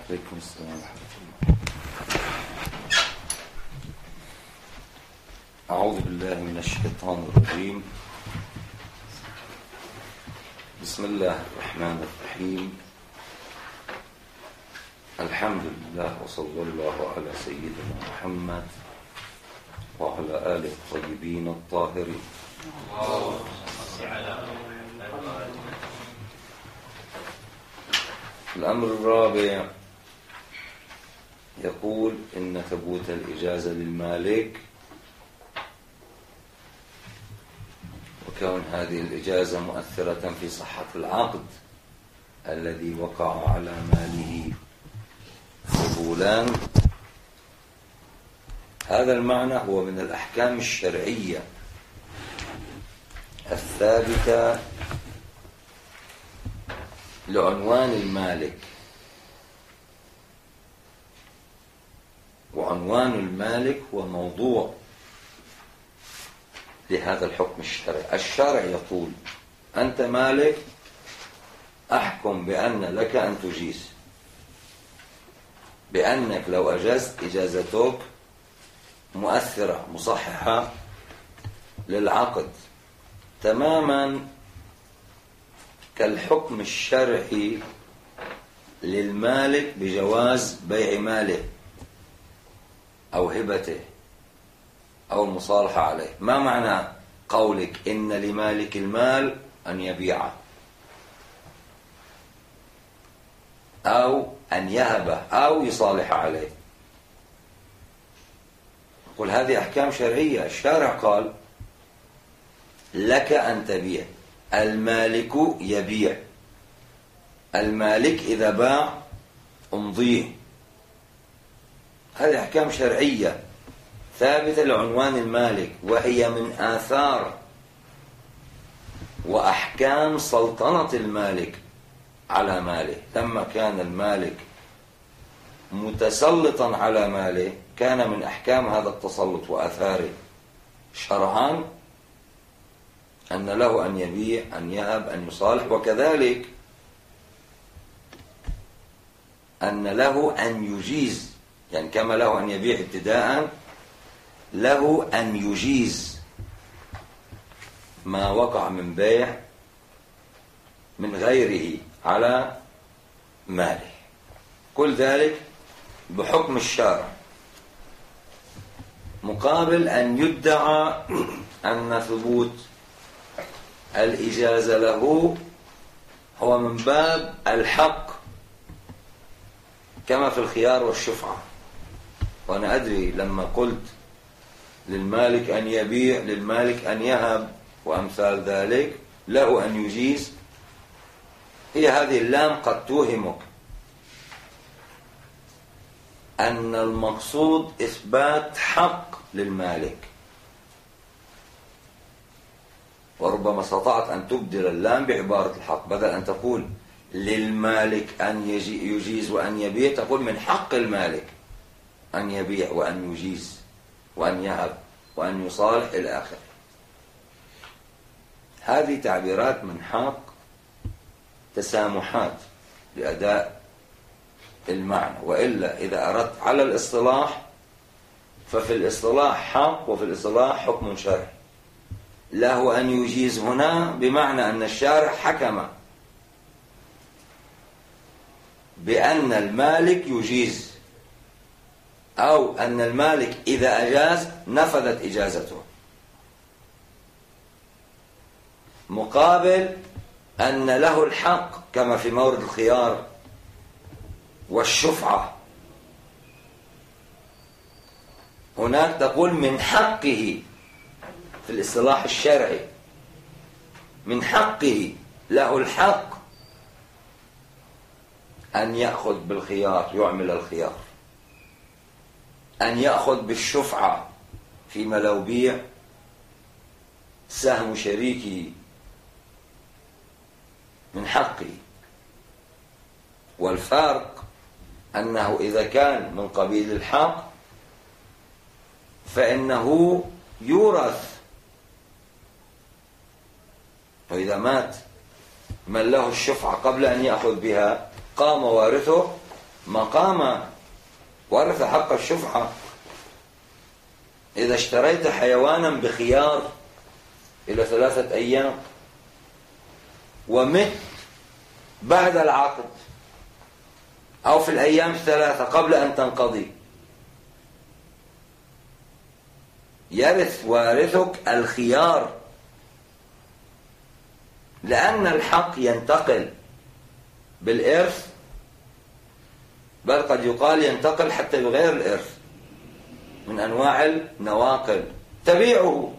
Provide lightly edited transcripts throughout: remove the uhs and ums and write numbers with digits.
عليكم السلام ورحمة الله. أعوذ بالله من الشيطان الرجيم. بسم الله الرحمن الرحيم. الحمد لله وصلى الله على سيدنا محمد وعلى آله الطيبين الطاهرين. الأمر الرابع يقول إن ثبوت الإجازة للمالك وكون هذه الإجازة مؤثرة في صحة العقد الذي وقع على ماله فضولان، هذا المعنى هو من الأحكام الشرعية الثابتة لعنوان المالك، وعنوان المالك هو موضوع لهذا الحكم الشرعي. الشرع يقول أنت مالك، أحكم بأن لك أن تجيز، بأنك لو أجزت إجازتك مؤثرة مصححة للعقد تماما كالحكم الشرعي للمالك بجواز بيع ماله أو هبته أو المصالحة عليه. ما معنى قولك إن لمالك المال أن يبيعه أو أن يهبه أو يصالح عليه؟ قل هذه أحكام شرعية. الشارع قال لك أن تبيع، المالك يبيع، المالك إذا باع امضيه. هذه أحكام شرعية ثابتة لعنوان المالك، وهي من آثار وأحكام سلطنة المالك على ماله. لما كان المالك متسلطا على ماله كان من أحكام هذا التسلط وآثاره شرعا أن له أن يبيع، أن يهب، أن يصالح، وكذلك أن له أن يجيز، يعني كما له أن يبيع ابتداء له أن يجيز ما وقع من بيع من غيره على ماله. كل ذلك بحكم الشارع، مقابل أن يدعى أن ثبوت الإجازة له هو من باب الحق كما في الخيار والشفعة. وأنا أدري لما قلت للمالك أن يبيع، للمالك أن يهب وأمثال ذلك، له أن يجيز، هي هذه اللام قد توهمك أن المقصود إثبات حق للمالك، وربما استطعت أن تبدل اللام بعبارة الحق، بدل أن تقول للمالك أن يجيز وأن يبيع تقول من حق المالك أن يبيع وأن يجيز وأن يهب وأن يصالح إلى آخره. هذه تعبيرات من حق تسامحات لأداء المعنى، وإلا إذا أردت على الاصطلاح ففي الاصطلاح حق وفي الاصطلاح حكم شرعي. له أن يجيز هنا بمعنى أن الشارع حكم بأن المالك يجيز، أو أن المالك إذا أجاز نفذت إجازته، مقابل أن له الحق كما في مورد الخيار والشفعة. هناك تقول من حقه في الاصطلاح الشرعي، من حقه، له الحق أن يأخذ بالخيار، يعمل الخيار، أن يأخذ بالشفعة فيما لو بيع سهم شريكه، من حقه. والفارق أنه إذا كان من قبيل الحق فإنه يورث، وإذا مات من له الشفعة قبل أن يأخذ بها قام وارثه مقام ورث حق الشفعة. إذا اشتريت حيوانا بخيار إلى 3 أيام ومت بعد العقد أو في الأيام 3 قبل أن تنقضي، يرث وارثك الخيار، لأن الحق ينتقل بالإرث، بل قد يقال ينتقل حتى بغير الإرث من أنواع النواقل. تبيعه،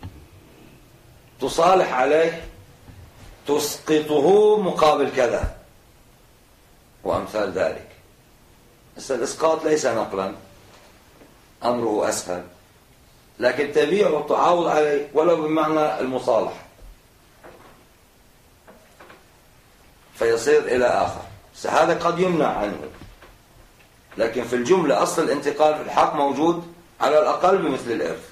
تصالح عليه، تسقطه مقابل كذا وأمثال ذلك. بس الإسقاط ليس نقلا، أمره أسهل، لكن تبيعه تعاوض عليه ولو بمعنى المصالحة، فيصير إلى آخر. هذا قد يمنع عنه، لكن في الجملة أصل الانتقال في الحق موجود على الأقل بمثل الإرث.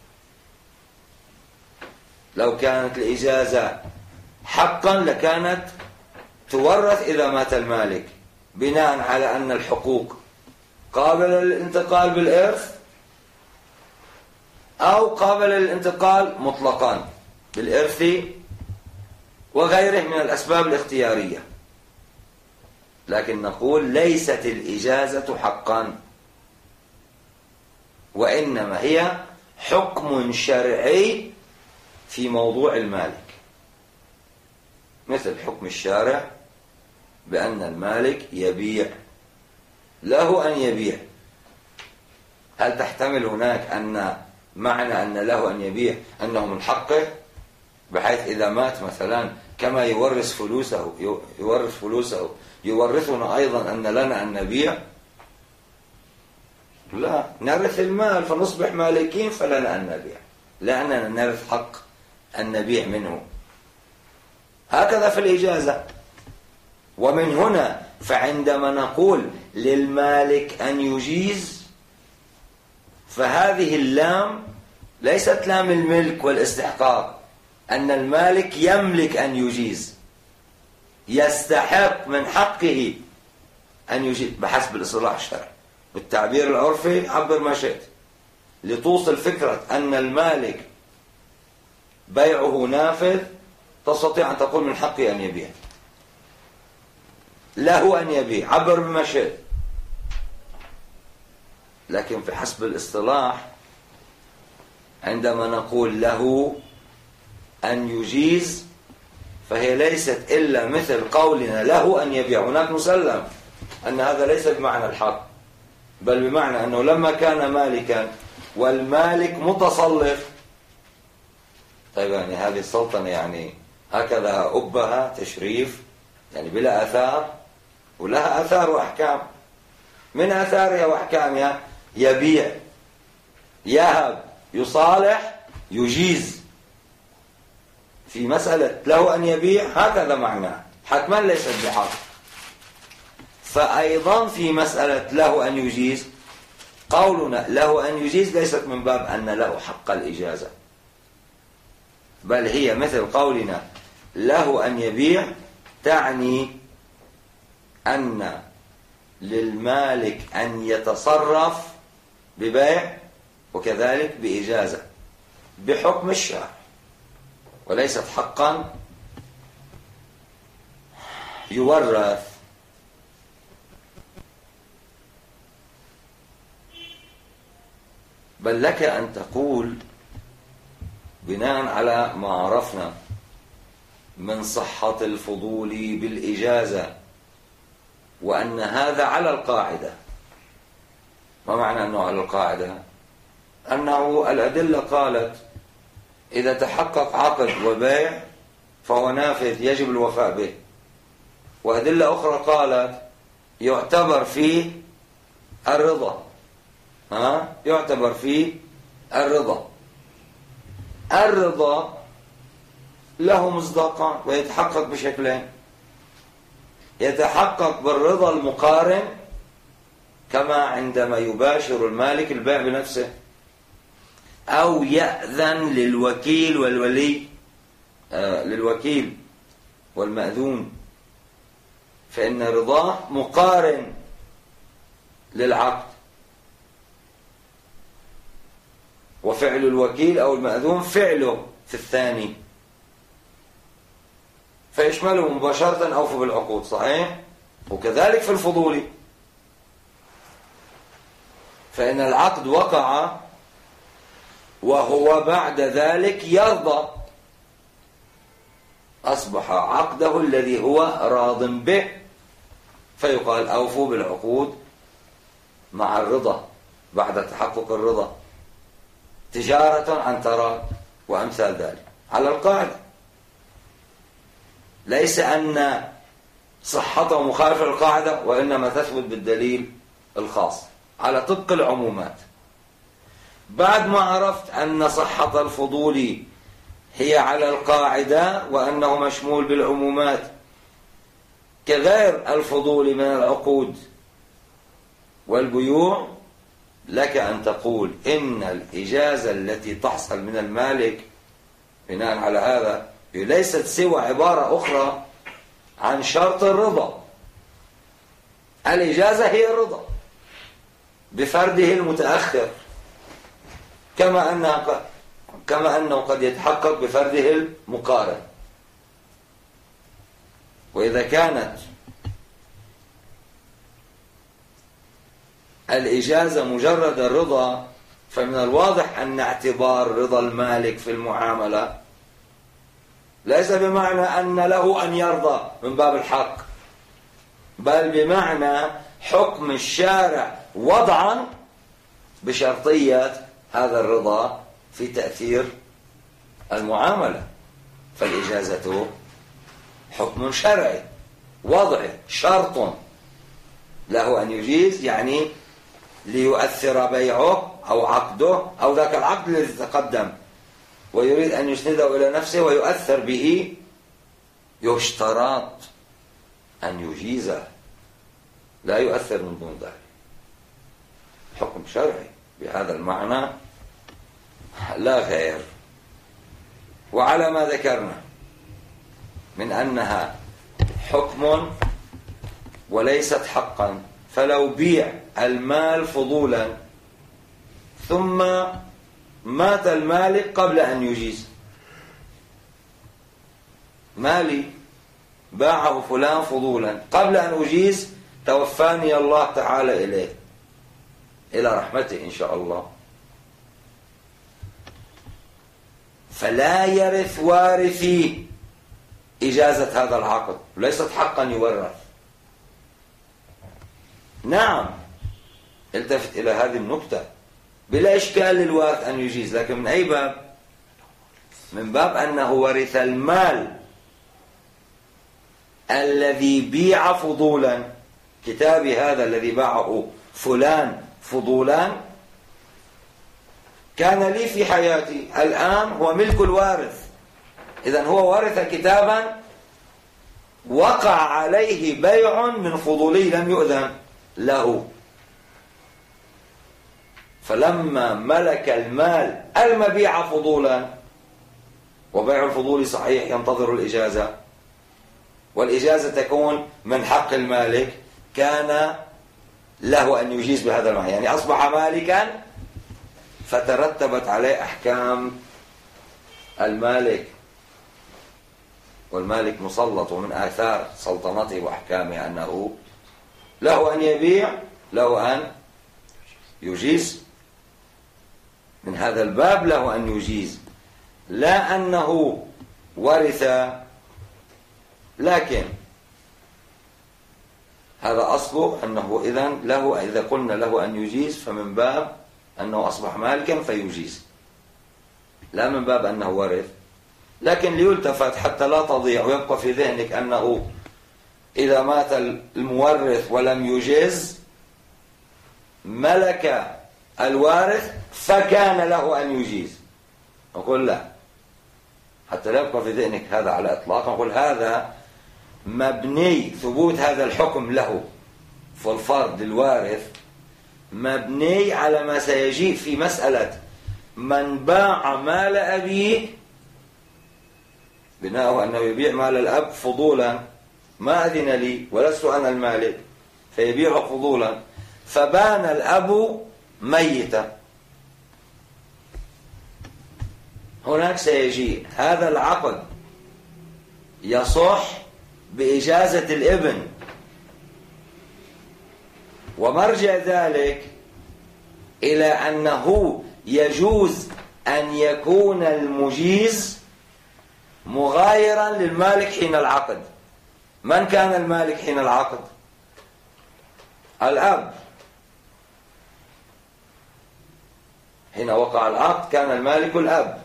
لو كانت الإجازة حقا لكانت تورث إذا مات المالك، بناء على أن الحقوق قابلة للانتقال بالإرث أو قابلة للانتقال مطلقا بالإرث وغيره من الأسباب الاختيارية. لكن نقول ليست الإجازة حقا، وإنما هي حكم شرعي في موضوع المالك، مثل حكم الشارع بأن المالك يبيع، له أن يبيع. هل تحتمل هناك أن معنى أن له أن يبيع أنه من حقه، بحيث إذا مات مثلا كما يورث فلوسه يورثنا أيضا أن لنا أن نبيع؟ لا، نرث المال فنصبح مالكين فلنا أن نبيع، لأننا نرث حق أن نبيع منه. هكذا في الإجازة. ومن هنا فعندما نقول للمالك أن يجيز، فهذه اللام ليست لام الملك والاستحقاق، أن المالك يملك أن يجيز، يستحق من حقه أن يجيز بحسب الاصطلاح الشرعي. بالتعبير العرفي عبر ما شئت لتوصل فكرة أن المالك بيعه نافذ، تستطيع أن تقول من حقه أن يبيع، له أن يبيع، عبر بما شئت. لكن في حسب الاصطلاح عندما نقول له أن يجيز فهي ليست إلا مثل قولنا له أن يبيع. هناك مسلم أن هذا ليس بمعنى الحق، بل بمعنى أنه لما كان مالكا والمالك متصلف. طيب يعني هذه السلطنة يعني هكذا أبها تشريف، يعني بلا آثار، ولها آثار وأحكام. من آثارها وأحكامها يبيع، يهب، يصالح، يجيز. في مسألة له أن يبيع هكذا معناه، حتما ليست بحق. فأيضا في مسألة له أن يجيز، قولنا له أن يجيز ليست من باب أن له حق الإجازة، بل هي مثل قولنا له أن يبيع، تعني أن للمالك أن يتصرف ببيع وكذلك بإجازة بحكم الشرع، وليست حقا يورث. بل لك أن تقول بناء على ما عرفنا من صحة الفضول بالإجازة، وأن هذا على القاعدة. ما معنى أنه على القاعدة؟ أنه الأدلة قالت إذا تحقق عقد وبيع فهو نافذ يجب الوفاء به، وأدلة أخرى قالت يعتبر فيه الرضا، يعتبر فيه الرضا. الرضا له مصداقان ويتحقق بشكلين: يتحقق بالرضا المقارن كما عندما يباشر المالك البيع بنفسه، أو يأذن للوكيل والولي، للوكيل والمأذون، فإن رضاه مقارن للعقد، وفعل الوكيل أو المأذون فعله في الثاني، فيشمله مباشرة أوفوا بالعقود. صحيح؟ وكذلك في الفضولي، فإن العقد وقع وهو بعد ذلك يرضى، أصبح عقده الذي هو راض به، فيقال أوفوا بالعقود مع الرضا بعد تحقق الرضا، تجارة عن تراض وأمثال ذلك، على القاعدة. ليس أن صحته مخالفة للقاعدة، وإنما تثبت بالدليل الخاص على طبق العمومات. بعد ما عرفت أن صحة الفضول هي على القاعدة وأنه مشمول بالعمومات كغير الفضول من العقود والبيوع، لك أن تقول إن الإجازة التي تحصل من المالك بناء على هذا ليست سوى عبارة أخرى عن شرط الرضا. الإجازة هي الرضا بفرده المتأخر، كما أنه قد يتحقق بفرده المقارن. وإذا كانت الإجازة مجرد الرضا، فمن الواضح أن اعتبار رضا المالك في المعاملة ليس بمعنى أن له أن يرضى من باب الحق، بل بمعنى حكم الشارع وضعا بشرطية هذا الرضا في تأثير المعاملة. فالإجازة حكم شرعي وضعي، شرط له أن يجيز، يعني ليؤثر بيعه أو عقده أو ذاك العقد الذي تقدم ويريد أن يسنده إلى نفسه ويؤثر به، يشترط أن يجيزه، لا يؤثر من دون ذلك. حكم شرعي بهذا المعنى لا غير. وعلى ما ذكرنا من أنها حكم وليست حقا، فلو بيع المال فضولا ثم مات المالك قبل أن يجيز، مالي باعه فلان فضولا قبل أن أجيز، توفاني الله تعالى إليه إلى رحمته إن شاء الله، فلا يرث وارثي إجازة هذا العقد، ليست حقا يورث. نعم، التفت إلى هذه النقطة، بلا إشكال للوارث أن يجيز، لكن من أي باب؟ من باب أنه ورث المال الذي بيع فضولا. كتابي هذا الذي باعه فلان فضولا كان لي في حياتي، الآن هو ملك الوارث، إذن هو ورث كتابا وقع عليه بيع من فضولي لم يؤذن له، فلما ملك المال المبيع فضولا، وبيع الفضول صحيح ينتظر الإجازة، والإجازة تكون من حق المالك، كان له أن يجيز بهذا المعنى، يعني أصبح مالكا فترتبت عليه أحكام المالك، والمالك مسلط، ومن آثار سلطنته وأحكامه أنه له أن يبيع، له أن يجيز. من هذا الباب له أن يجيز، لا أنه ورث، لكن هذا أصله أنه إذن له، إذا قلنا له أن يجيز فمن باب أنه أصبح مالكا فيجيز، لا من باب أنه ورث. لكن ليلتفت حتى لا تضيع ويبقى في ذهنك أنه إذا مات المورث ولم يجز ملك الوارث فكان له أن يجيز، نقول لا، حتى لا يبقى في ذهنك هذا على إطلاق، نقول هذا مبني، ثبوت هذا الحكم له في الفرد الوارث مبني على ما سيجيء في مسألة من باع مال أبيه، بناءه أنه يبيع مال الأب فضولا، ما أذن لي ولست أنا المالك، فيبيع فضولا، فبان الأب ميتا، هناك سيجي هذا العقد يصح بإجازة الابن، ومرجع ذلك إلى أنه يجوز أن يكون المجيز مغايرا للمالك حين العقد. من كان المالك حين العقد؟ الأب. حين وقع العقد كان المالك الأب.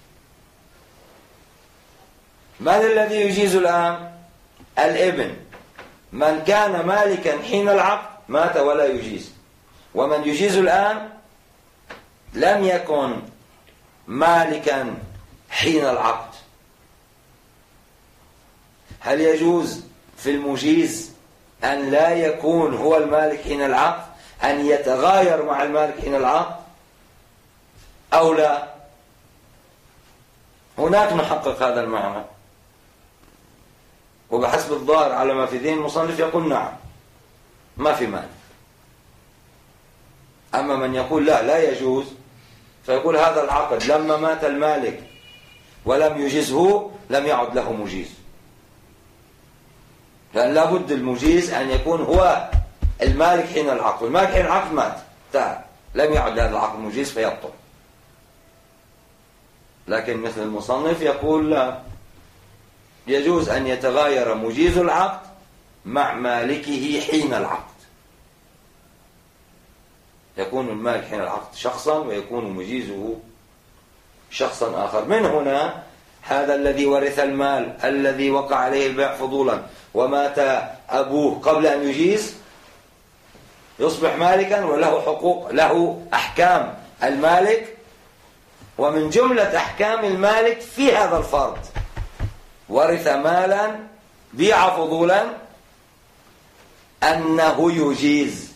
من الذي يجيز الآن؟ الابن. من كان مالكا حين العقد مات ولا يجيز، ومن يجيز الآن لم يكن مالكا حين العقد. هل يجوز في المجيز أن لا يكون هو المالك حين العقد، أن يتغاير مع المالك حين العقد أو لا؟ هناك نحقق هذا المعنى، وبحسب الظاهر على ما في ذهن المصنف يقول نعم ما في مانع. أما من يقول لا يجوز، فيقول هذا العقد لما مات المالك ولم يجزه لم يعد له مجيز، لأن لابد المجيز أن يكون هو المالك حين العقد، والمالك حين العقد مات تعال لم يعد هذا العقد مجيز فيبطل. لكن مثل المصنف يقول لا، يجوز أن يتغاير مجيز العقد مع مالكه حين العقد، يكون المالك حين العقد شخصا ويكون مجيزه شخصا آخر. من هنا هذا الذي ورث المال الذي وقع عليه البيع فضولا ومات أبوه قبل أن يجيز يصبح مالكا وله حقوق، له أحكام المالك، ومن جملة أحكام المالك في هذا الفرض ورث مالا بيع فضولا أنه يجيز.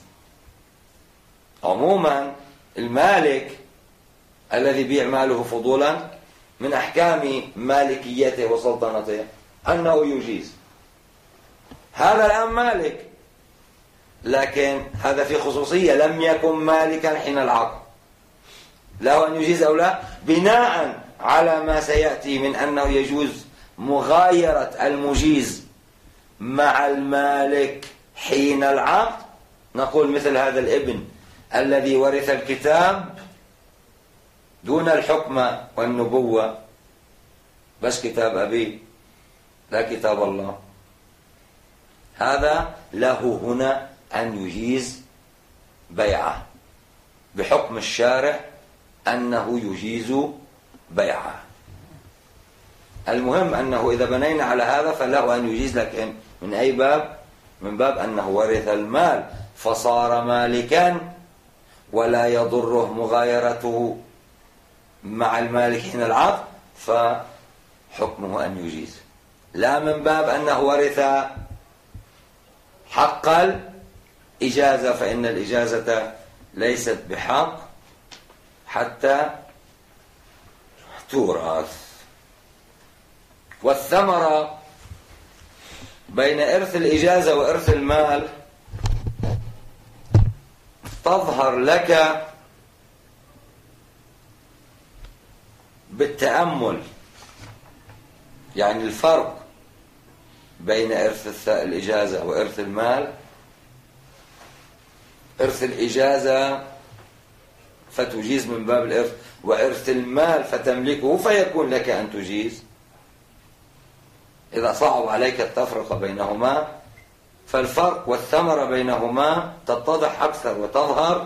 عموما المالك الذي بيع ماله فضولا من أحكام مالكيته وسلطنته أنه يجيز. هذا الآن مالك، لكن هذا في خصوصية لم يكن مالكا حين العقد، له أن يجيز أو لا بناء على ما سيأتي من أنه يجوز مغايرة المجيز مع المالك حين العقد. نقول مثل هذا الابن الذي ورث الكتاب دون الحكم والنبوة، بس كتاب أبيه لا كتاب الله، هذا له هنا أن يجيز بيعه بحكم الشارع أنه يجيز بيعه. المهم أنه إذا بنينا على هذا فله أن يجيز، لكن من أي باب؟ من باب أنه ورث المال فصار مالكا ولا يضره مغايرته مع المالك حين العقد فحكمه أن يجيز، لا من باب أنه ورث حق الإجازة، فإن الإجازة ليست بحق حتى تورث. والثمرة بين إرث الإجازة وإرث المال تظهر لك بالتأمل، يعني الفرق بين إرث الإجازة وإرث المال. إرث الإجازة فتجيز من باب الإرث، وإرث المال فتملكه فيكون لك أن تجيز. إذا صعب عليك التفرقة بينهما فالفرق والثمرة بينهما تتضح أكثر وتظهر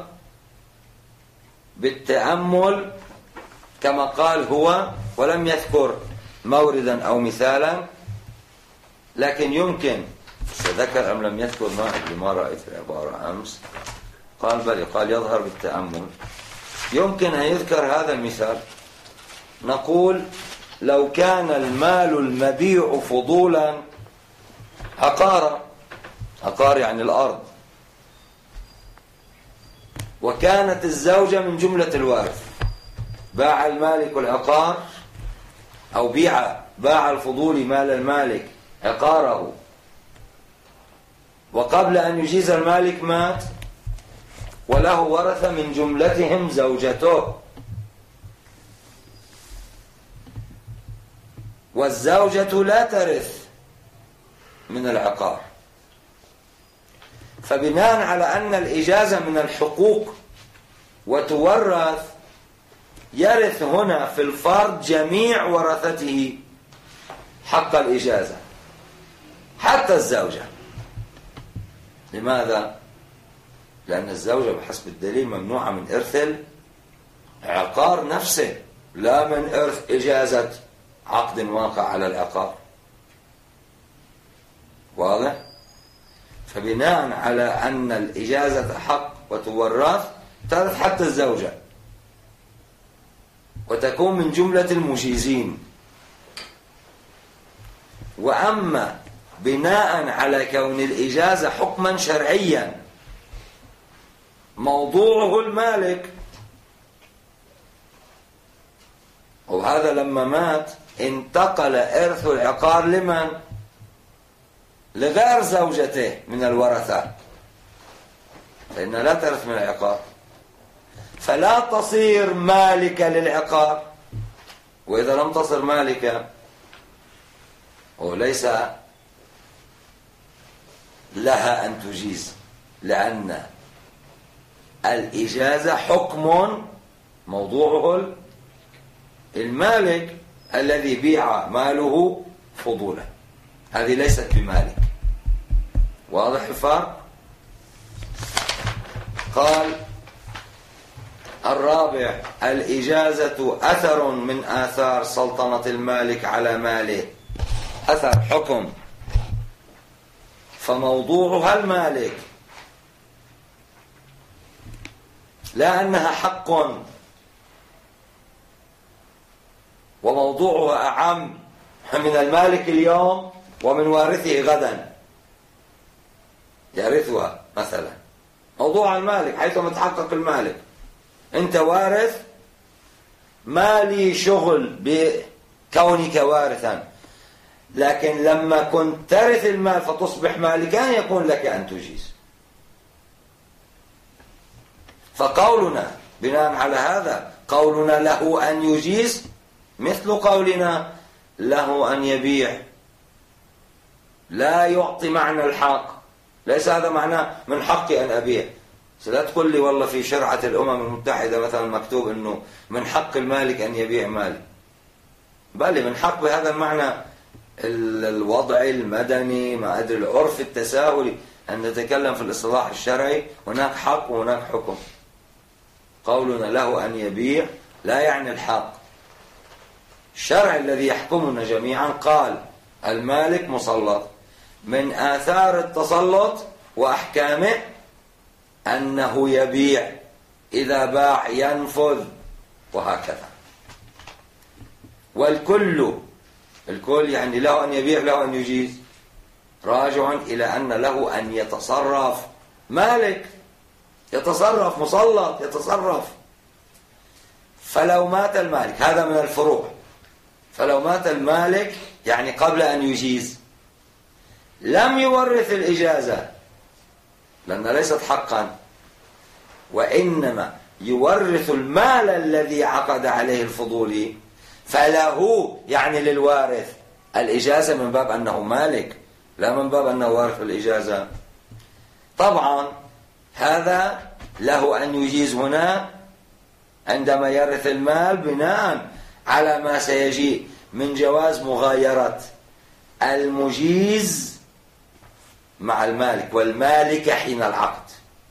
بالتأمل كما قال هو، ولم يذكر موردا أو مثالا، لكن يمكن ذكر أم لم يذكر ما رأيت العبارة أمس، قال بل قال يظهر بالتأمل. يمكن أن يذكر هذا المثال، نقول لو كان المال المبيع فضولا عقار يعني الأرض، وكانت الزوجة من جملة الوارث، باع المالك العقار أو باع الفضول مال المالك عقاره، وقبل أن يجيز المالك مات، وله ورثة من جملتهم زوجته، والزوجة لا ترث من العقار. فبناء على أن الإجازة من الحقوق وتورث، يرث هنا في الفرد جميع ورثته حق الإجازة حتى الزوجة. لماذا؟ لأن الزوجة بحسب الدليل ممنوعة من إرث العقار نفسه، لا من إرث إجازة عقد واقع على العقار. واضح؟ فبناء على أن الإجازة حق وتورث، ترث حتى الزوجة وتكون من جملة المجيزين. وأما بناء على كون الإجازة حكما شرعيا موضوعه المالك، وهذا لما مات انتقل إرث العقار لمن؟ لغير زوجته من الورثة، فإنها لا ترث من العقار، فلا تصير مالكة للعقار. وإذا لم تصر مالكة وليس لها أن تجيز، لأن الإجازة حكم موضوعه المالك الذي بيع ماله فضولا، هذه ليست بمالك. واضح الفرق؟ قال الرابع: الإجازة أثر من آثار سلطنة المالك على ماله. أثر حكم، فموضوعها المالك، لا أنها حق وموضوعها أعم من المالك اليوم ومن وارثه غدا يرثها. مثلا موضوع المالك حيث تحقق المالك، أنت وارث، ما لي شغل بكونك وارثا، لكن لما كنت ترث المال فتصبح مالكا يكون لك أن تجيز. فقولنا بناء على هذا، قولنا له أن يجيز مثل قولنا له أن يبيع، لا يعطي معنى الحق. ليس هذا معناه من حقي أن أبيع. لا تقول لي والله في شرعة الأمم المتحدة مثلا مكتوب أنه من حق المالك أن يبيع مالي، بل من حق بهذا المعنى الوضعي المدني، ما أدري العرف التساهلي، أن نتكلم في الإصلاح الشرعي هناك حق وهناك حكم. قولنا له أن يبيع لا يعني الحق. الشرع الذي يحكمنا جميعا قال المالك مسلط، من آثار التسلط وأحكامه أنه يبيع، إذا باع ينفذ، وهكذا. والكل، الكل يعني له أن يبيع له أن يجيز، راجع إلى أن له أن يتصرف. مالك يتصرف، مسلط يتصرف. فلو مات المالك، هذا من الفروع، فلو مات المالك يعني قبل أن يجيز لم يورث الإجازة لأنها ليست حقا، وإنما يورث المال الذي عقد عليه الفضولي، فله يعني للوارث الإجازة من باب أنه مالك، لا من باب أنه وارث الإجازة. طبعا هذا له أن يجيز هنا عندما يرث المال بناء على ما سيجي من جواز مغايرة المجيز مع المالك والمالك حين العقد.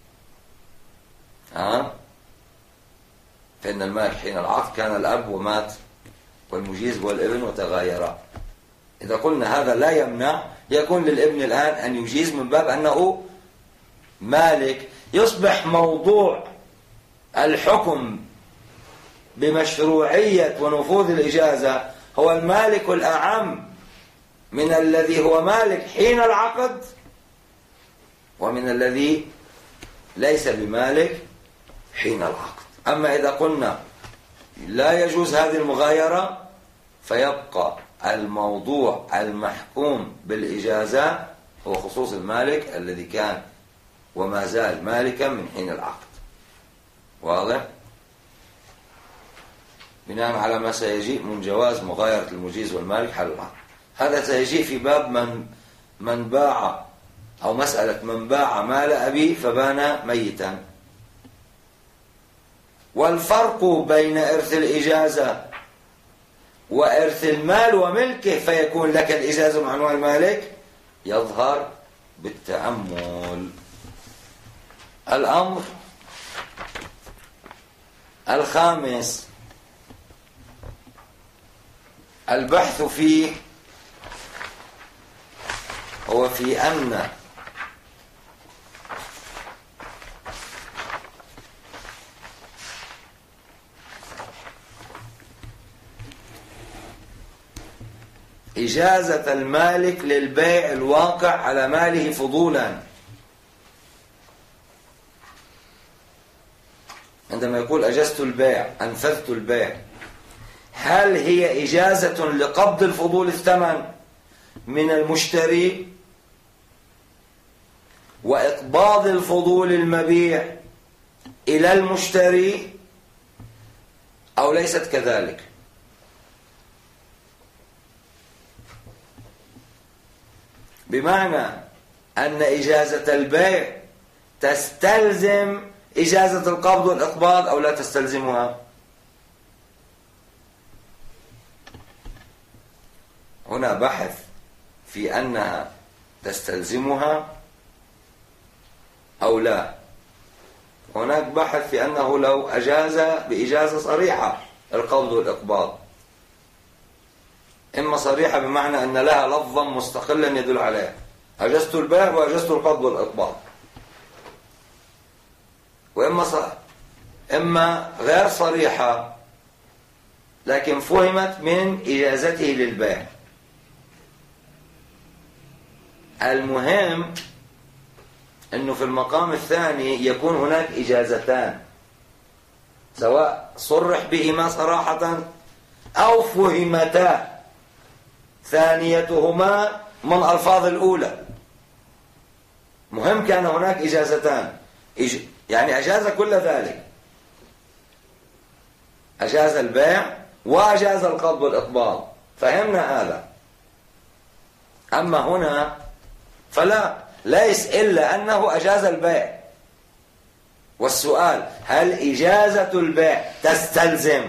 فإن المالك حين العقد كان الأب ومات، والمجيز والابن وتغايرا. إذا قلنا هذا لا يمنع يكون للابن الآن أن يجيز من باب أنه مالك، يصبح موضوع الحكم بمشروعية ونفوذ الإجازة هو المالك الأعم من الذي هو مالك حين العقد ومن الذي ليس بمالك حين العقد. أما إذا قلنا لا يجوز هذه المغايرة، فيبقى الموضوع المحكوم بالإجازة هو خصوص المالك الذي كان وما زال مالكا من حين العقد. واضح؟ بناء على ما سيجيء من جواز مغايرة المجيز والمالك حل العقد. هذا سيجيء في باب من باع، أو مسألة من باع مال أبيه فبان ميتا. والفرق بين إرث الإجازة وإرث المال وملكه فيكون لك الإجازة مع عنوان المالك يظهر بالتأمل. الأمر الخامس البحث فيه هو في أن إجازة المالك للبيع الواقع على ماله فضولا. عندما يقول أجزت البيع، أنفذت البيع، هل هي إجازة لقبض الفضول الثمن من المشتري وإقباض الفضول المبيع إلى المشتري، أو ليست كذلك؟ بمعنى أن إجازة البيع تستلزم إجازة القبض والإقباض أو لا تستلزمها؟ هنا بحث في أنها تستلزمها أو لا. هناك بحث في أنه لو أجاز بإجازة صريحة القبض والإقباض، إما صريحة بمعنى أن لها لفظا مستقلا يدل عليها، أجزت البيع وأجزت القبض والإقباض، إما غير صريحة لكن فهمت من إجازته للبيع. المهم أنه في المقام الثاني يكون هناك إجازتان، سواء صرح بهما صراحة أو فهمتا ثانيتهما من ألفاظ الأولى. مهم كان هناك إجازتان، يعني أجاز كل ذلك، أجاز البيع وأجاز القبض والإقباض، فهمنا هذا. أما هنا فلا، ليس إلا أنه أجاز البيع. والسؤال هل إجازة البيع تستلزم؟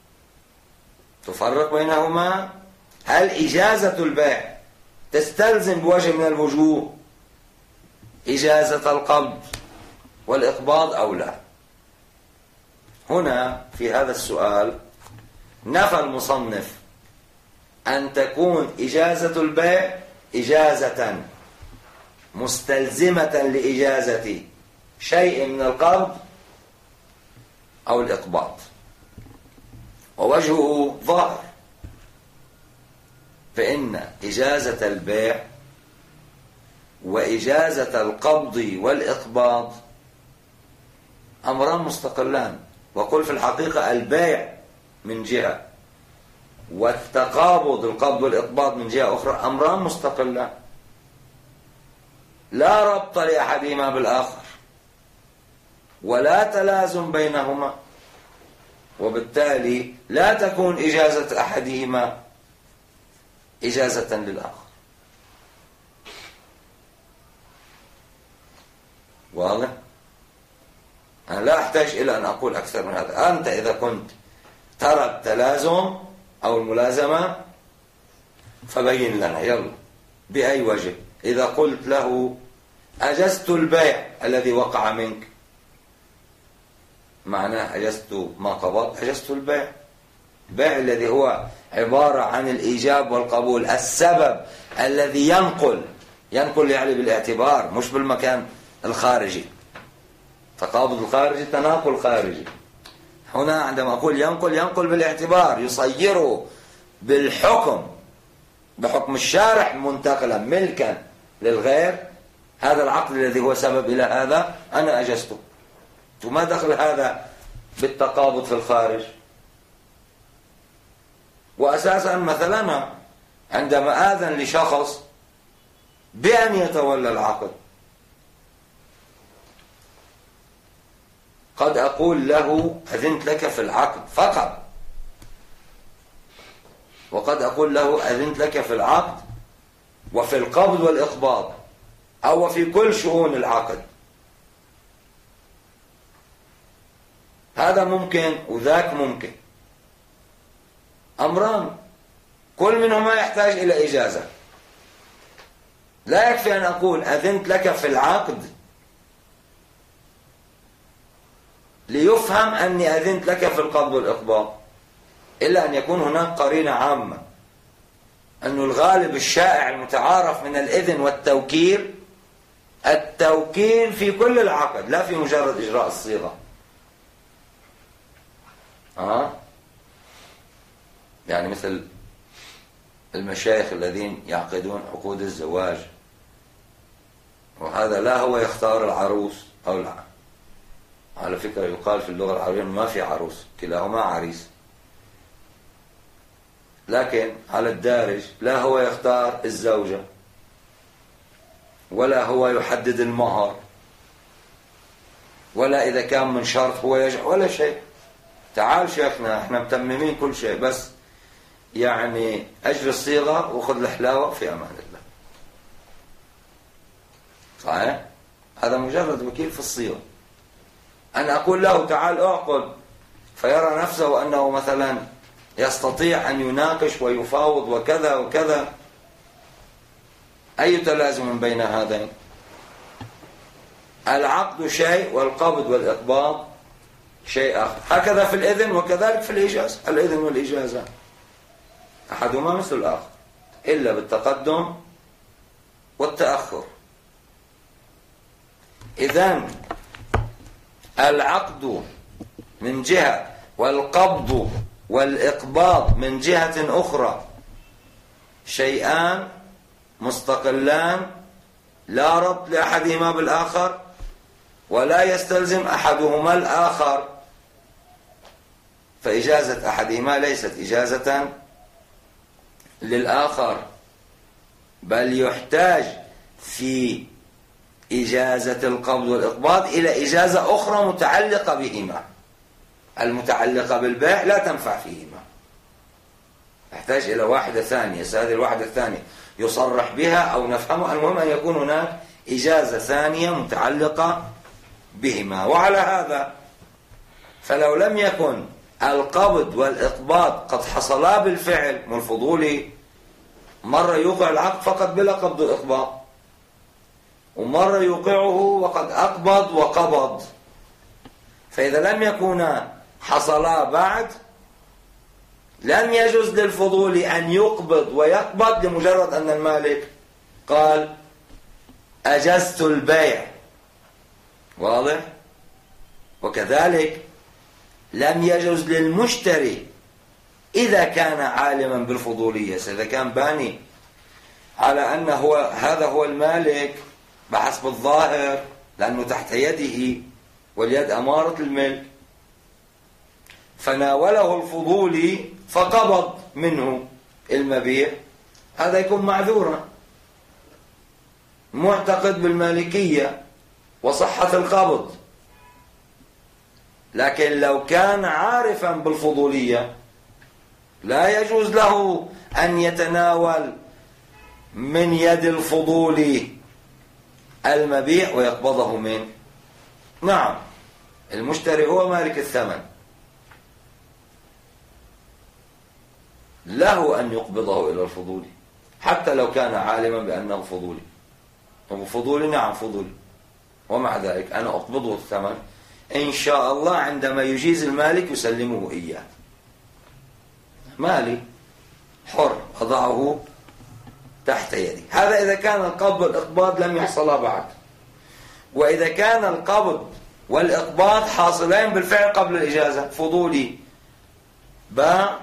تفرق بينهما. هل إجازة البيع تستلزم بوجه من الوجوه إجازة القبض والإقباض أو لا؟ هنا في هذا السؤال نفى المصنف أن تكون إجازة البيع إجازة مستلزمة لإجازة شيء من القبض أو الإقباض، ووجهه ظاهر، فإن إجازة البيع وإجازة القبض والإقباض أمران مستقلان. وقل في الحقيقة البيع من جهة والتقابض القبض والإقباض من جهة أخرى أمران مستقلان، لا ربط لأحدهما بالآخر ولا تلازم بينهما، وبالتالي لا تكون إجازة أحدهما إجازة للآخر. واضح؟ أنا لا أحتاج إلى أن أقول أكثر من هذا. أنت إذا كنت ترى التلازم أو الملازمة فبين لنا، يلا بأي وجه. إذا قلت له أجزت البيع الذي وقع منك، معناه أجزت ما قبضت، أجزت البيع، البيع الذي هو عبارة عن الإيجاب والقبول، السبب الذي ينقل يعني بالاعتبار مش بالمكان الخارجي. تقابض الخارجي تناقل خارجي. هنا عندما أقول ينقل بالاعتبار، يصيره بالحكم، بحكم الشارع منتقلا ملكا للغير. هذا العقد الذي هو سبب إلى هذا أنا أجزته. وما دخل هذا بالتقابض في الخارج؟ وأساسا مثلا عندما آذن لشخص بأن يتولى العقد، قد أقول له أذنت لك في العقد فقط، وقد أقول له أذنت لك في العقد وفي القبض والإقباض، أو في كل شؤون العقد. هذا ممكن وذاك ممكن، أمران كل منهما يحتاج إلى إجازة. لا يكفي أن أقول أذنت لك في العقد ليفهم أني أذنت لك في القبض والإقباض، إلا أن يكون هناك قرينة عامة، أن الغالب الشائع المتعارف من الإذن والتوكيل التوكيل في كل العقد، لا في مجرد إجراء الصيغة. يعني مثل المشايخ الذين يعقدون عقود الزواج، وهذا لا هو يختار العروس أو لا، على فكرة يقال في اللغة العربية ما في عروس، كلاهما عريس، لكن على الدارج لا هو يختار الزوجة ولا هو يحدد المهر، ولا إذا كان من شرط هو يجعل ولا شيء. تعال شيخنا احنا متممين كل شيء، بس يعني أجل الصيغة وخذ الحلاوة في أمان الله. صحيح؟ هذا مجرد وكيل في الصيغة. أنا أقول له تعال أعقد، فيرى نفسه أنه مثلا يستطيع أن يناقش ويفاوض وكذا وكذا. أي تلازم بين هذين؟ العقد شيء والقبض والإقباض شيء آخر. هكذا في الإذن وكذلك في الإجازة. الإذن والإجازة أحدهما مثل الآخر إلا بالتقدم والتأخر. إذن العقد من جهة والقبض والإقباض من جهة أخرى شيئان مستقلان لا ربط لأحدهما بالآخر، ولا يستلزم أحدهما الآخر، فإجازة أحدهما ليست إجازة للآخر، بل يحتاج في إجازة القبض والإقباض إلى إجازة أخرى متعلقة بهما. المتعلقة بالبيع لا تنفع فيهما، يحتاج إلى واحدة ثانية، هذه الواحدة الثانية يصرح بها أو نفهمها. المهم أن يكون هناك إجازة ثانية متعلقة بهما. وعلى هذا فلو لم يكن القبض والإقباض قد حصلا بالفعل، من الفضولي مرة يوقع العقد فقط بلا قبض وإقباض، ومرة يوقعه وقد أقبض وقبض، فإذا لم يكونا حصلا بعد لم يجوز للفضول أن يقبض ويقبض لمجرد أن المالك قال أجزت البيع. واضح؟ وكذلك لم يجوز للمشتري إذا كان عالما بالفضولية، إذا كان باني على أن هذا هو المالك بحسب الظاهر لأنه تحت يده واليد أمارة الملك، فناوله الفضولي فقبض منه المبيع، هذا يكون معذورا معتقد بالمالكية وصحة القبض. لكن لو كان عارفا بالفضولية لا يجوز له أن يتناول من يد الفضولي المبيع ويقبضه منه. نعم، المشتري هو مالك الثمن، له أن يقبضه إلى الفضولي حتى لو كان عالما بأنه فضولي. فضولي نعم فضولي، ومع ذلك أنا أقبضه الثمن إن شاء الله عندما يجيز المالك يسلمه إياه. مالي حر أضعه تحت يدي. هذا إذا كان القبض والإقباض لم يحصلا بعد. وإذا كان القبض والإقباض حاصلين بالفعل قبل الإجازة، فضولي باع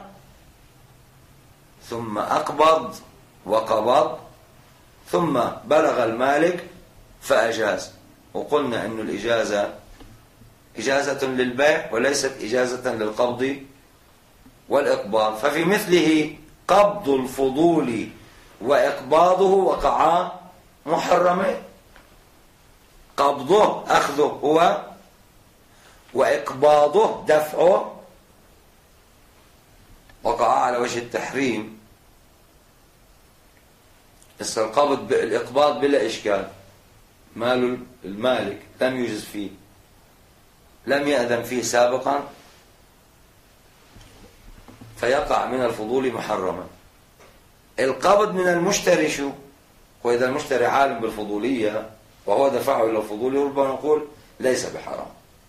ثم أقبض وقبض ثم بلغ المالك فأجاز، وقلنا أن الإجازة إجازة للبيع وليست إجازة للقبض والإقباض، ففي مثله قبض الفضول وإقباضه وقعا محرمين. قبضه أخذه هو، وإقباضه دفعه وقع على وجه التحريم. الإقباض بلا إشكال، مال المالك لم يجز فيه، لم يأذن فيه سابقا، فيقع من الفضول محرما. القبض من المشتري شو؟ وإذا المشتري عالم بالفضولية وهو دفعه إلى الفضول ربما نقول ليس بحرام،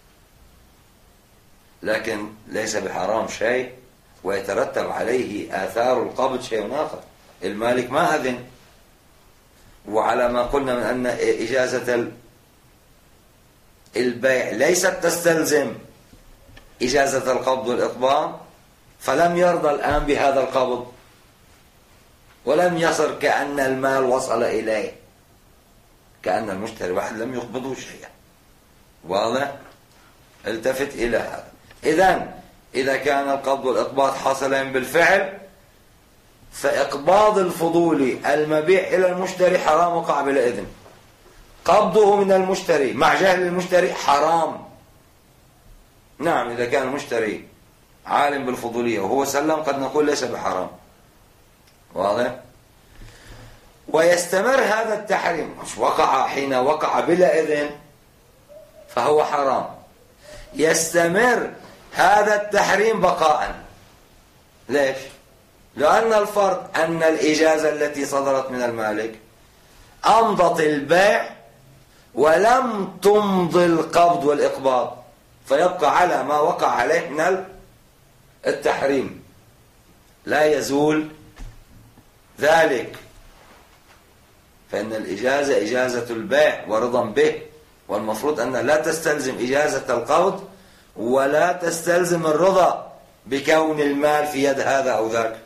لكن ليس بحرام شيء ويترتب عليه آثار القبض شيء آخر. المالك ما أذن، وعلى ما قلنا من أن إجازة البيع ليست تستلزم إجازة القبض والإقباض، فلم يرضى الآن بهذا القبض ولم يصر كأن المال وصل إليه، كأن المشتري واحد لم يقبضه شيئا. واضح؟ التفت إلى هذا. إذا كان القبض والإقباض حاصلين بالفعل، فإقباض الفضول المبيع إلى المشتري حرام وقع بلا إذن. قبضه من المشتري مع جهل المشتري حرام. نعم، إذا كان المشتري عالم بالفضولية وهو سلم قد نقول ليس بحرام. واضح؟ ويستمر هذا التحريم، حين وقع بلا إذن فهو حرام، يستمر هذا التحريم بقاء. ليش؟ لأن الفرق أن الإجازة التي صدرت من المالك أمضت البيع ولم تمضي القبض والإقباض، فيبقى على ما وقع عليه من التحريم، لا يزول ذلك. فإن الإجازة إجازة البيع ورضا به، والمفروض أن لا تستلزم إجازة القبض ولا تستلزم الرضا بكون المال في يد هذا أو ذاك.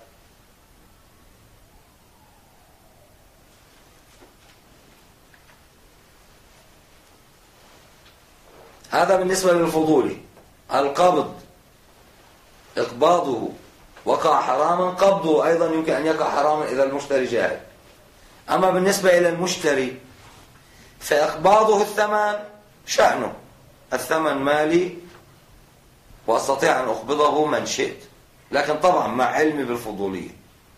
هذا بالنسبة للفضولي. القبض إقباضه وقع حراما، قبضه أيضا يمكن أن يقع حراما إذا المشتري جاهل. أما بالنسبة إلى المشتري فإقباضه الثمن شأنه، الثمن مالي وأستطيع أن أقبضه من شئت، لكن طبعا مع علمي بالفضولية.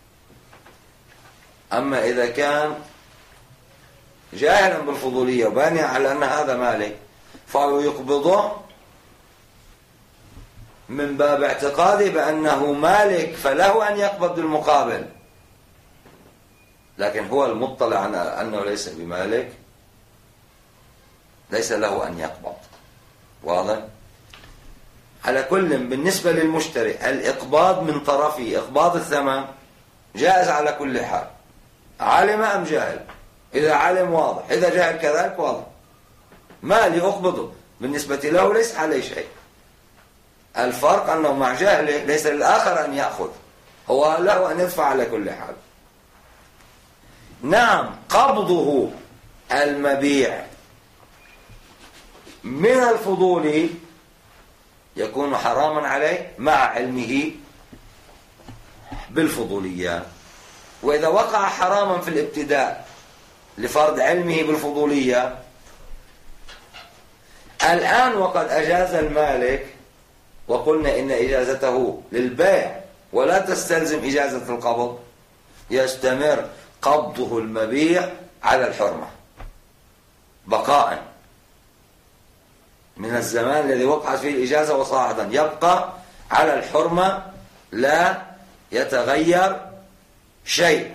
أما إذا كان جاهلا بالفضولية وبانيا على أن هذا مالي فهو يقبضه من باب اعتقاده بأنه مالك فله أن يقبض المقابل، لكن هو المطلع على أنه ليس بمالك ليس له أن يقبض. واضح؟ على كل بالنسبة للمشتري الإقباض من طرفه، إقباض الثمن جائز على كل حال، علم أم جاهل. إذا علم واضح، إذا جاهل كذلك واضح، مالي أقبضه، بالنسبة له ليس عليه شيء. الفرق أنه مع جاهله ليس للآخر أن يأخذ، هو له أن يدفع على كل حال. نعم، قبضه المبيع من الفضول يكون حراما عليه مع علمه بالفضولية. وإذا وقع حراما في الابتداء لفرض علمه بالفضولية، الآن وقد أجاز المالك وقلنا إن إجازته للبيع ولا تستلزم إجازة القبض، يستمر قبضه المبيع على الحرمة بقاء من الزمان الذي وقعت فيه الإجازة وصاعدا، يبقى على الحرمة لا يتغير شيء.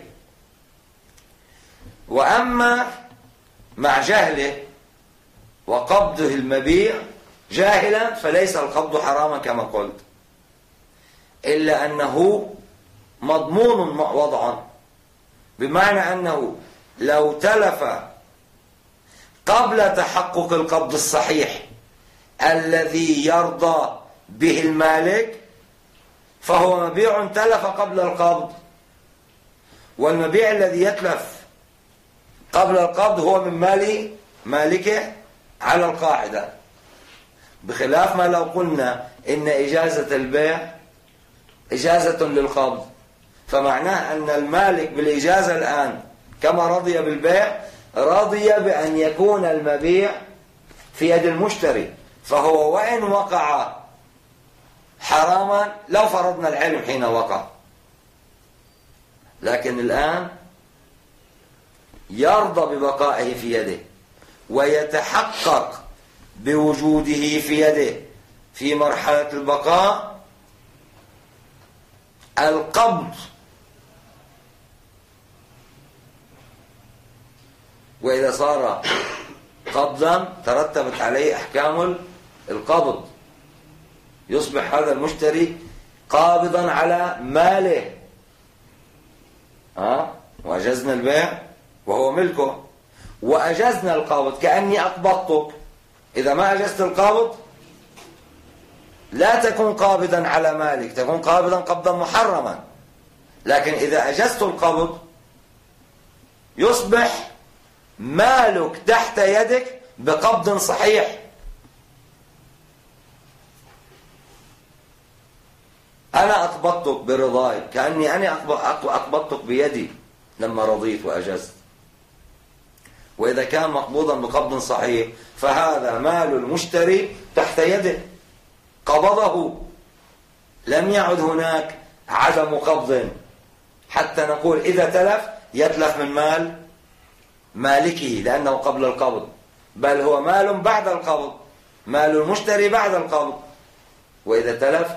وأما مع جهله وقبضه المبيع جاهلا فليس القبض حراما كما قلت، إلا أنه مضمون وضعا، بمعنى أنه لو تلف قبل تحقق القبض الصحيح الذي يرضى به المالك فهو مبيع تلف قبل القبض، والمبيع الذي يتلف قبل القبض هو من مال مالكه على القاعدة، بخلاف ما لو قلنا إن إجازة البيع إجازة للقبض، فمعناه أن المالك بالإجازة الآن كما رضي بالبيع رضي بأن يكون المبيع في يد المشتري، فهو وإن وقع حراما لو فرضنا العلم حين وقع، لكن الآن يرضى ببقائه في يده ويتحقق بوجوده في يده في مرحلة البقاء القبض، وإذا صار قبضا ترتبت عليه أحكام القبض، يصبح هذا المشتري قابضا على ماله. وأجزنا البيع وهو ملكه، وأجزنا القبض كأني أقبضتك. إذا ما أجزت القبض لا تكون قابضا على مالك، تكون قابضا قبضا محرما. لكن إذا أجزت القبض يصبح مالك تحت يدك بقبض صحيح. أنا أقبضتك برضاي، كأني أنا أقبضتك بيدي لما رضيت وأجزت. وإذا كان مقبوضا بقبض صحيح فهذا مال المشتري تحت يده، قبضه، لم يعد هناك عدم قبض حتى نقول إذا تلف يتلف من مال مالكه لأنه قبل القبض، بل هو مال بعد القبض، مال المشتري بعد القبض. وإذا تلف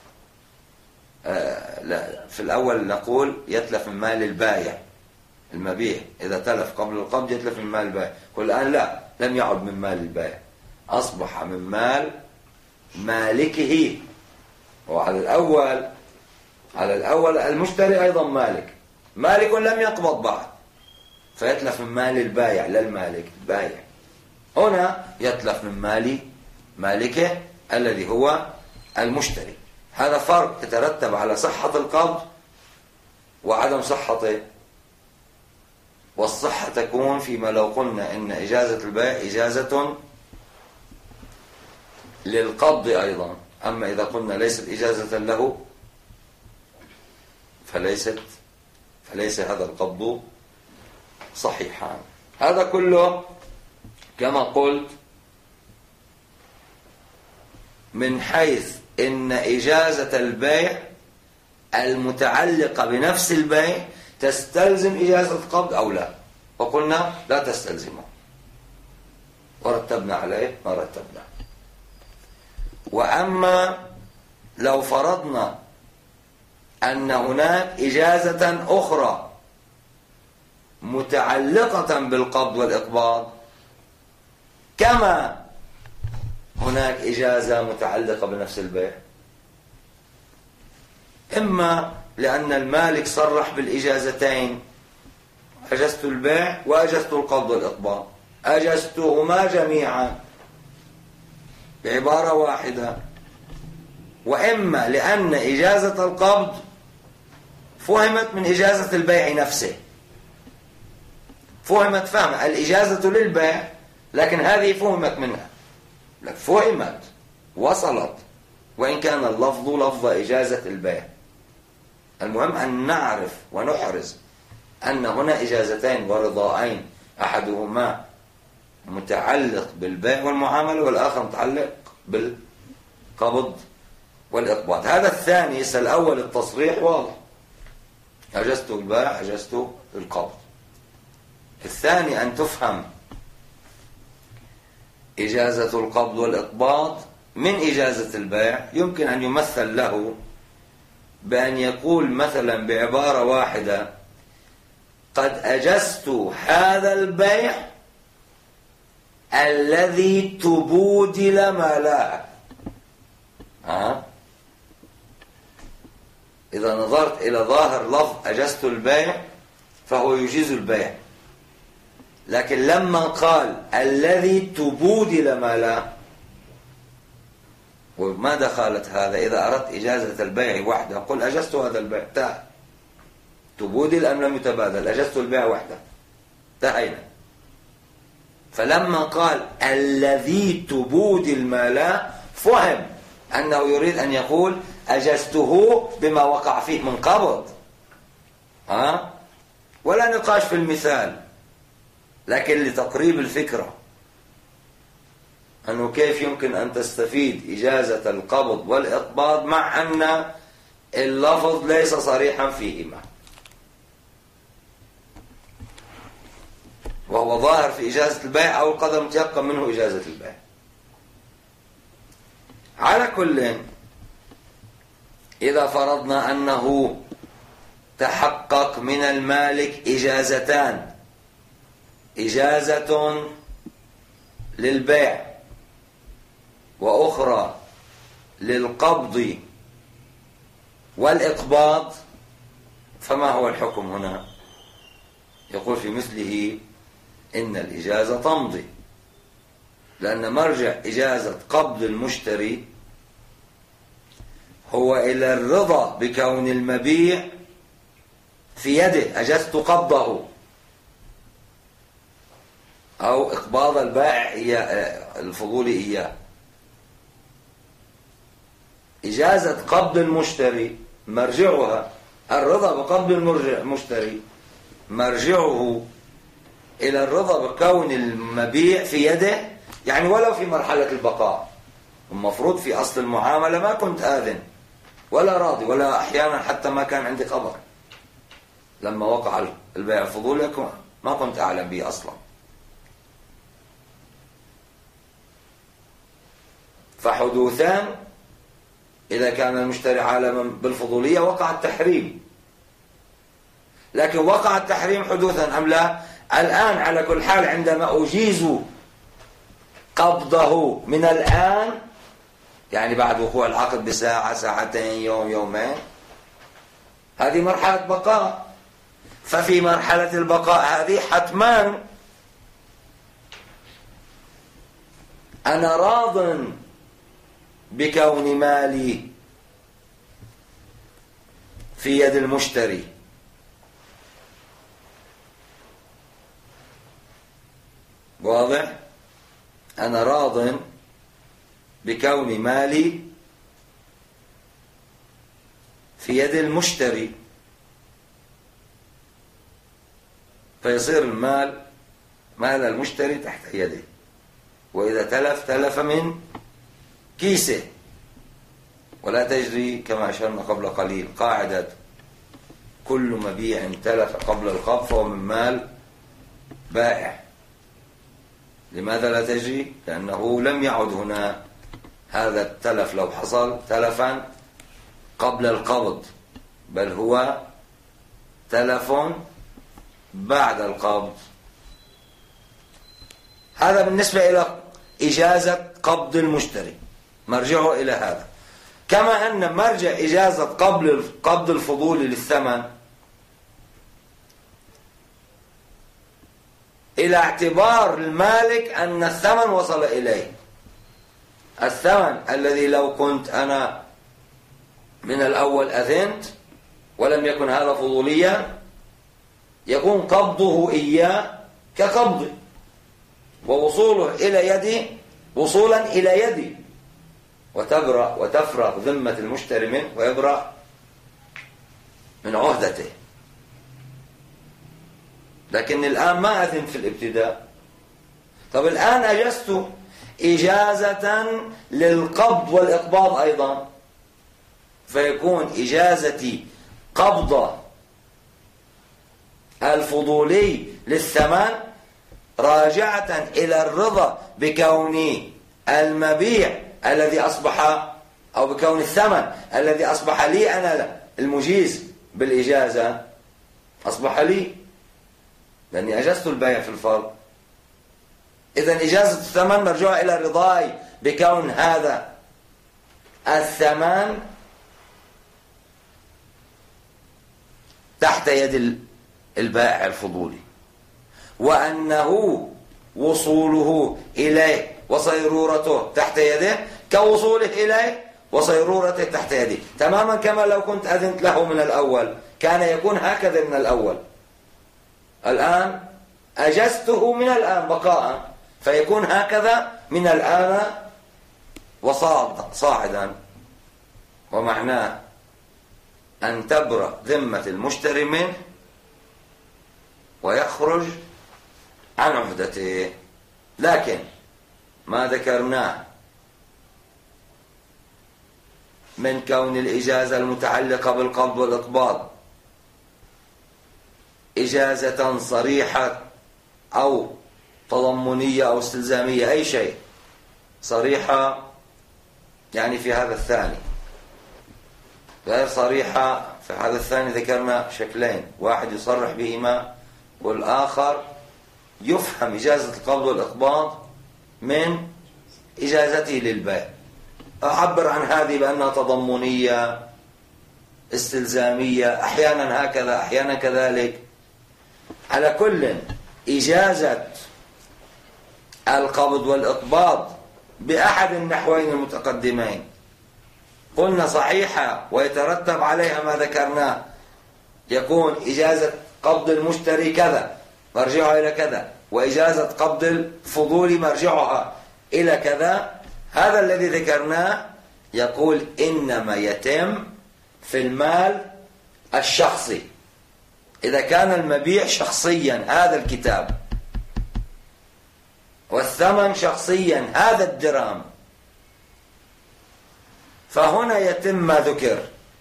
لا، في الأول نقول يتلف من مال البائع المبيع، إذا تلف قبل القبض يتلف من مال البائع. والآن لا، لم يعد من مال البائع، أصبح من مال مالكه. وعلى الأول المشتري أيضا مالك لم يقبض بعد، فيتلف من مال البائع لا المالك البائع. هنا يتلف من مال مالكه الذي هو المشتري. هذا فرق يترتب على صحة القبض وعدم صحته. والصحة تكون فيما لو قلنا إن إجازة البيع إجازة للقبض أيضا، أما إذا قلنا ليست إجازة له فليس هذا القبض صحيحا. هذا كله كما قلت من حيث إن إجازة البيع المتعلقة بنفس البيع تستلزم إجازة القبض أو لا، وقلنا لا تستلزمه ورتبنا عليه ما رتبنا. وأما لو فرضنا أن هناك إجازة أخرى متعلقة بالقبض والإقباض كما هناك إجازة متعلقة بنفس البيع، إما لأن المالك صرح بالإجازتين، أجزت البيع وأجزت القبض والإقباض، أجزتهما جميعا بعبارة واحدة، وإما لأن إجازة القبض فهمت من إجازة البيع نفسه، فهمت فهم الإجازة للبيع، لكن هذه فهمت منها، فهمت وصلت، وإن كان اللفظ لفظ إجازة البيع. المهم أن نعرف ونحرز أن هنا إجازتين ورضاءين، أحدهما متعلق بالبيع والمعاملة والآخر متعلق بالقبض والإقباض. هذا الثاني الأول التصريح واضح، أجزت البيع أجزت القبض. الثاني أن تفهم إجازة القبض والإقباض من إجازة البيع، يمكن أن يمثل له بأن يقول مثلا بعبارة واحدة قد أجزت هذا البيع الذي تبودل مالاه. إذا نظرت إلى ظاهر لفظ أجزت البيع فهو يجيز البيع، لكن لما قال الذي تبودل مالاه، وما دخلت هذا؟ إذا أردت إجازة البيع وحده قل أجزت هذا البيع، تبودل أم لم يتبادل؟ أجزت البيع وحده، انتهينا. فلما قال الذي تبودل مالاه فهم أنه يريد أن يقول أجزته بما وقع فيه من قبض، ولا نقاش في المثال، لكن لتقريب الفكرة. أنه كيف يمكن أن تستفيد إجازة القبض والإقباض مع أن اللفظ ليس صريحا فيهما، وهو ظاهر في إجازة البيع أو القدر متيقن منه إجازة البيع. على كل، إذا فرضنا أنه تحقق من المالك إجازتان، إجازة للبيع وأخرى للقبض والإقباض، فما هو الحكم هنا؟ يقول في مثله إن الإجازة تمضي، لأن مرجع إجازة قبض المشتري هو إلى الرضا بكون المبيع في يده، أجزت قبضه، أو إقباض البائع الفضول إياه. إجازة قبض المشتري مرجعها الرضا بقبض المشتري، مرجعه إلى الرضا بكون المبيع في يده، يعني ولو في مرحلة البقاء. المفروض في أصل المعاملة ما كنت آذن ولا راضي، ولا أحيانا حتى ما كان عندي خبر لما وقع البيع الفضولي، ما كنت أعلم به أصلا. فحدوثان، إذا كان المشتري عالما بالفضولية وقع التحريم، لكن وقع التحريم حدوثا أم لا؟ الآن على كل حال عندما أجيز قبضه من الآن، يعني بعد وقوع العقد بساعة، ساعتين، يوم، يومين، هذه مرحلة بقاء. ففي مرحلة البقاء هذه حتما أنا راض بكون مالي في يد المشتري، واضح؟ أنا راض بكون مالي في يد المشتري، فيصير المال مال المشتري تحت يده، وإذا تلف تلف من كيسه. ولا تجري كما أشرنا قبل قليل قاعدة كل مبيع تلف قبل القبض فهو من مال بائع. لماذا لا تجري؟ لأنه لم يعد هنا هذا التلف، لو حصل تلفا قبل القبض، بل هو تلف بعد القبض. هذا بالنسبة إلى إجازة قبض المشتري، مرجعه إلى هذا. كما أن مرجع إجازة قبض الفضول للثمن إلى اعتبار المالك أن الثمن وصل إليه، الثمن الذي لو كنت أنا من الأول أذنت ولم يكن هذا فضوليا، يكون قبضه إياه كقبض، ووصوله إلى يدي وصولا إلى يدي، وتبرأ وتفرغ ذمة المشتري منه ويبرأ من عهدته. لكن الآن ما أذن في الابتداء. طب الآن أجزت إجازة للقبض والإقباض أيضا، فيكون إجازتي قبض الفضولي للثمن راجعة إلى الرضا بكون المبيع الذي أصبح، أو بكون الثمن الذي أصبح لي أنا المجيز بالإجازة، أصبح لي لأني أجزت البيع في الفرض. إذن إجازة الثمن مرجوعة إلى رضاي بكون هذا الثمن تحت يد البائع الفضولي، وأنه وصوله إليه وصيرورته تحت يده كوصوله إليه وصيرورته تحت يده، تماما كما لو كنت أذنت له من الأول، كان يكون هكذا من الأول. الآن أجزته من الآن بقاء، فيكون هكذا من الآن وصاعدا. ومعناه أن تبرأ ذمة المشتري منه ويخرج عن عهدته. لكن ما ذكرناه من كون الإجازة المتعلقة بالقبض والإقباض إجازة صريحة أو تضمنية أو استلزامية، أي شيء صريحة يعني في هذا الثاني، غير صريحة في هذا الثاني ذكرنا شكلين، واحد يصرح بهما والآخر يفهم إجازة القبض والإقباض من إجازته للبيع. أعبر عن هذه بأنها تضمنية استلزامية، أحيانا هكذا أحيانا كذلك. على كل إجازة القبض والإقباض بأحد النحوين المتقدمين قلنا صحيحة ويترتب عليها ما ذكرناه، يكون إجازة قبض المشتري كذا مرجعها إلى كذا، وإجازة قبض الفضول مرجعها إلى كذا. هذا الذي ذكرناه يقول إنما يتم في المال الشخصي، إذا كان المبيع شخصيا هذا الكتاب والثمن شخصيا هذا الدرهم، فهنا يتم ما ذكر،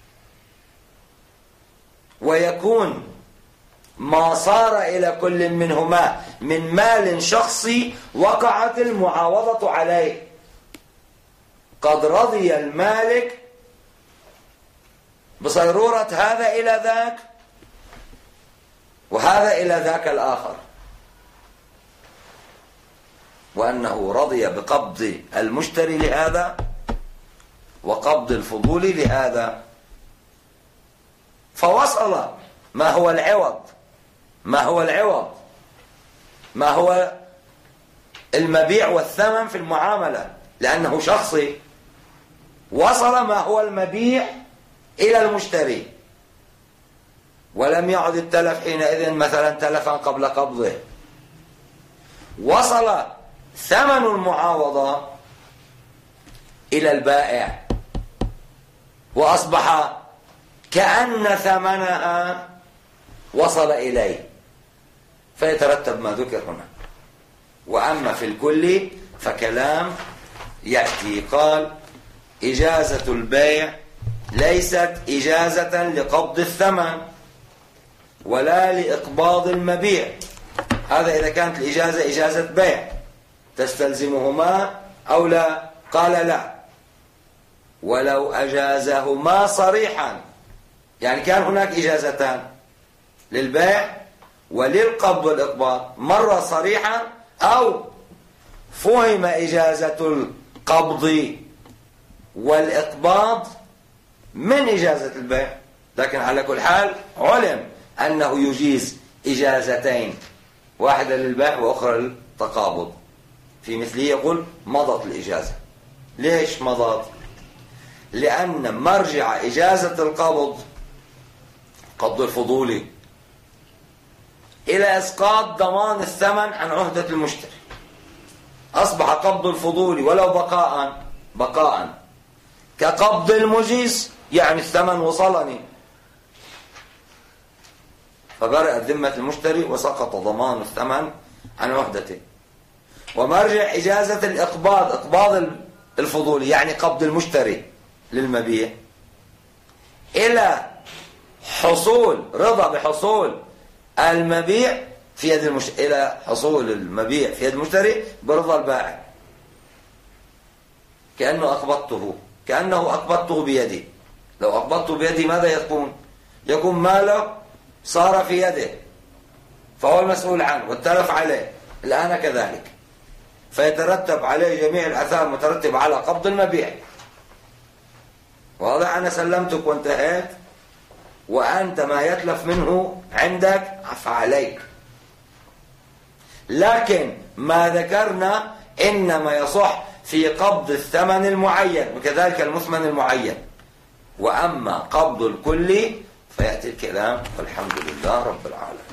ويكون ما صار إلى كل منهما من مال شخصي وقعت المعاوضة عليه. قد رضي المالك بصيرورة هذا إلى ذاك وهذا إلى ذاك الآخر، وأنه رضي بقبض المشتري لهذا وقبض الفضول لهذا، فوصل ما هو العوض، ما هو المبيع والثمن في المعاملة، لأنه شخصي. وصل ما هو المبيع إلى المشتري، ولم يعد التلف حينئذ مثلا تلفا قبل قبضه. وصل ثمن المعاوضة إلى البائع، وأصبح كأن ثمنها وصل إليه، فيترتب ما ذكر هنا. وأما في الكل فكلام يأتي، قال إجازة البيع ليست إجازة لقبض الثمن ولا لإقباض المبيع. هذا إذا كانت الإجازة إجازة بيع تستلزمهما أو لا، قال لا، ولو أجازهما صريحا، يعني كان هناك إجازتان للبيع وللقبض والإقباض، مرة صريحا أو فهم إجازة القبض والإقباض من إجازة البيع، لكن على كل حال علم أنه يجيز إجازتين، واحدة للبيع وأخرى للتقابض. في مثله يقول مضت الإجازة. ليش مضت؟ لأن مرجع إجازة القبض قبض الفضولي إلى إسقاط ضمان الثمن عن عهدة المشتري، أصبح قبض الفضولي ولو بقاء كقبض المجيز، يعني الثمن وصلني، فبرأت ذمة المشتري وسقط ضمان الثمن عن عهدته. ومرجع إجازة الإقباض إقباض الفضولي يعني قبض المشتري للمبيع إلى حصول رضا بحصول المبيع في يد المشتري، إلى حصول المبيع في يد المشتري برضا البائع، كأنه أقبضته بيدي. لو أقبضته بيدي ماذا يكون؟ يكون ماله صار في يده، فهو المسؤول عنه والتلف عليه، الآن كذلك، فيترتب عليه جميع الآثار مترتب على قبض المبيع. واضح؟ أنا سلمتك وانتهيت، وأنت ما يتلف منه عندك فعليك. لكن ما ذكرنا إنما يصح في قبض الثمن المعين وكذلك المثمن المعين، وأما قبض الكل فيأتي الكلام، والحمد لله رب العالمين.